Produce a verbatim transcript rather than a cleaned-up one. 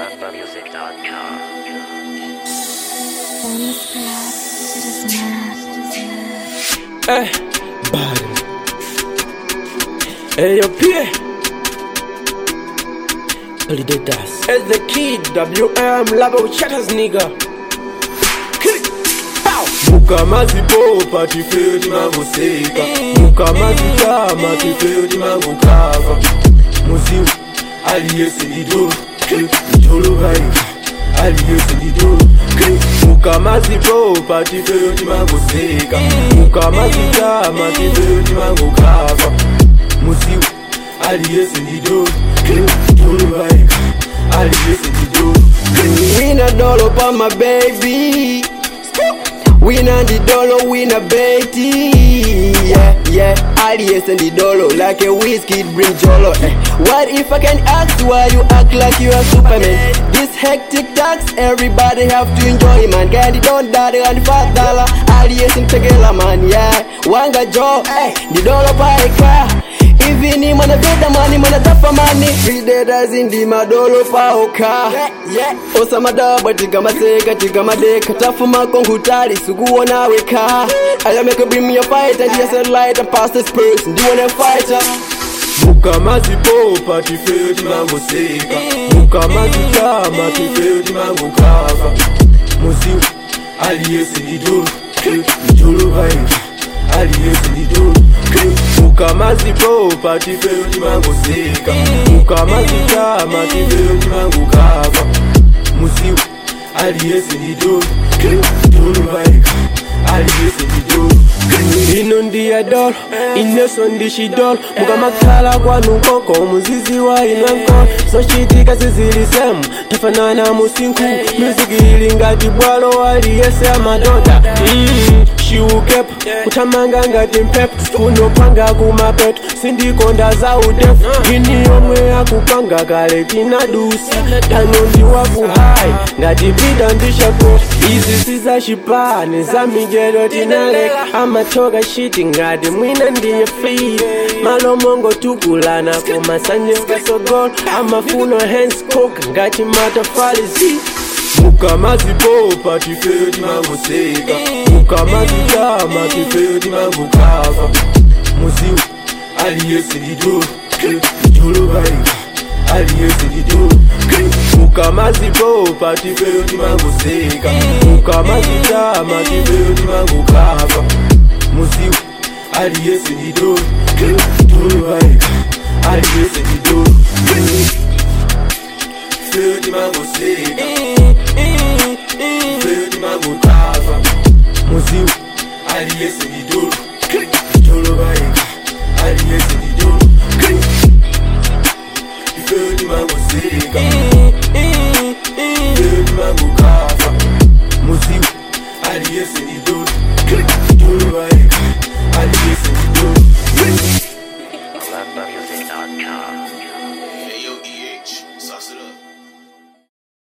Bumba Music dot com. Eh, bad. Hey, yo, Pierre. Holiday Das. As the kid, W M, Labo Chatters, nigga. Kill it. Pow. Muka mazipo, pati feo di mango seka. Muka mazita, mati feo di mango kava. Musiu, aliye senido. Jolo vai. Aliye senido. Muka mazipo, pati feo di mango seka. Muka mazita, mati feo di mango kava. Musiu, aliye senido. Jolo vai. Aliye senido. Win a dollar for my baby. Win a the dollar, win a baby. Yeah, yeah. Alias and the dollar, like a whiskey bring jolo. Eh. What if I can ask why you act like you are Superman? This hectic tax, everybody have to enjoy, man. Get it done, daddy, and the fat dollar. Alias and Tegela, man, yeah. Wanga job, eh. The dollar by a car. Even him on a better money, man, a tougher money. Three days in the madolo paoka. Yeah, Osama daba, tigama seka, tigama deka. Tafuma kongutari, suguona weka. I make a bring me a fight and just a light and pass this person. Do you wanna fight her? Muka mazipo, pati feo di mango seka. Muka mazita, mati feo di mango kava. Musiu, aliye senido. Jolo vai. Aliye senido. Muka mazipo, pati feo di mango seka. Muka mazita, mati feo di mango kava. Musiu, aliye senido. Jolo vai. Aliye senido. Inundi ya dol, inesondi shidol. Muka makala kwa nukoko, muzizi wa inanko. So shitika sizili semu, tafanana musinku. Music ilinga dibwalo wali yese ya madoda. Mm, shiukep, kutamanga ngati mpep. Kunopanga kumapet, sindikonda za udef. Ini omwe ya kupanga kale tina dusi. Danondi waku hai, ngati bida ndisha pot. Izi siza shipane, za migero tinale. Ama toga shiti ngati mwina ndiye feed. Malomongo tukulana kumasanje kasogol. Ama funo hands cook ngati matafali zi. Muka mazipo, pati feo di mango seka. Muka mazita, mati feo di mango kava. Musiu, aliye senido. Jolo vai. Aliye senido. Muka mazipo, pati feo di mango seka. Muka mazita, mati feo di mango kava. Musiu, aliye senido. Jolo vai. Aliye senido. Feo di mango seka. Feo di mango kava. Musiu, aliye senido. Jolo vai. Aliye senido. Feo di mango seka.